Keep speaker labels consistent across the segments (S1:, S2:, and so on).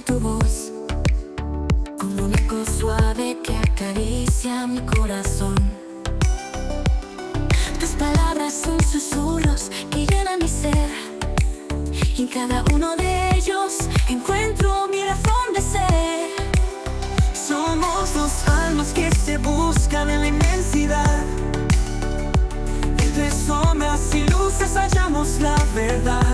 S1: escucho tu voz como un eco suave que acaricia mi corazón. Tus palabras son susurros que llenan mi ser, y en cada uno de ellos encuentro mi razón de ser.
S2: Somos dos almas que se buscan en la inmensidad. Entre sombras y luces hallamos la verdad.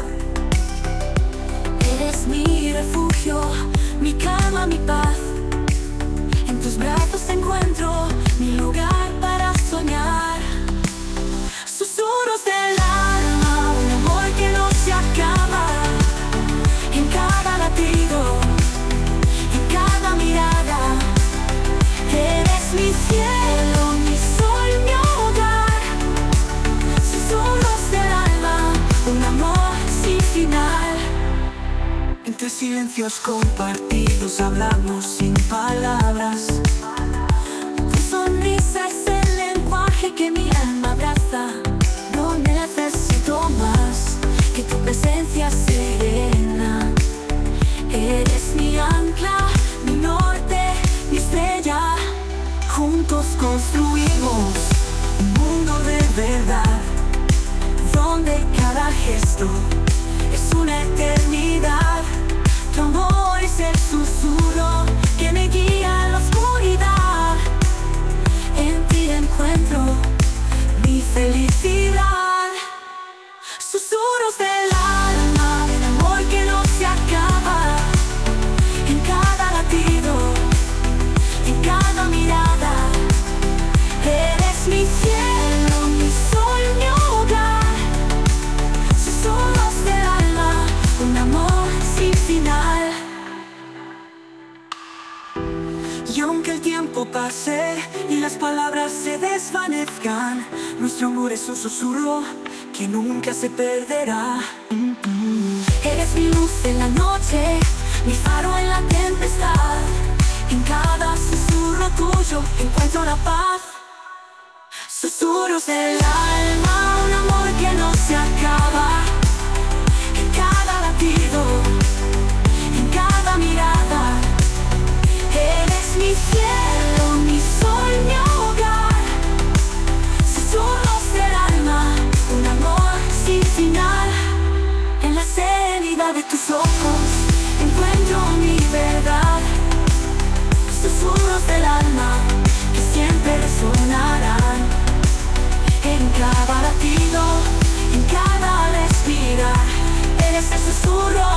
S1: Eres mi refugio, mi calma, mi paz. En tus brazos encuentro mi lugar para soñar. Susurros del alma, un amor que no se acaba. En cada latido, en cada mirada. Eres mi cielo, mi sol, mi hogar. Susurros del alma, un amor sin final.
S2: Entre silencios compartidos hablamos sin palabras.
S1: Tu sonrisa es el lenguaje que mi alma abraza. No necesito más que tu presencia serena. Eres mi ancla, mi norte, mi estrella.
S2: Juntos construimos un mundo de verdad, donde cada gesto es una eternidad. Tu amor es el susurro que me guía en la oscuridad.
S1: En ti encuentro mi felicidad. Susurros del alma, un amor que no se acaba. En cada latido, en cada mirada. Eres mi cielo, mi sol, mi hogar. Susurros del alma, un amor sin final.
S2: Y aunque el tiempo pase y las palabras se desvanezcan, nuestro amor es un susurro que nunca se perderá.
S1: Eres mi luz en la noche, mi faro en la tempestad. En cada susurro tuyo encuentro la paz. Susurros del alma, un amor que no se acaba. En cada latido, en cada mirada. Eres mi cielo, mi sol, mi hogar. Susurros del alma, un amor sin final. En la serenidad de tus ojos encuentro mi verdad. Susurros del alma que siempre resonarán. En cada latido, en cada respirar. Eres el susurro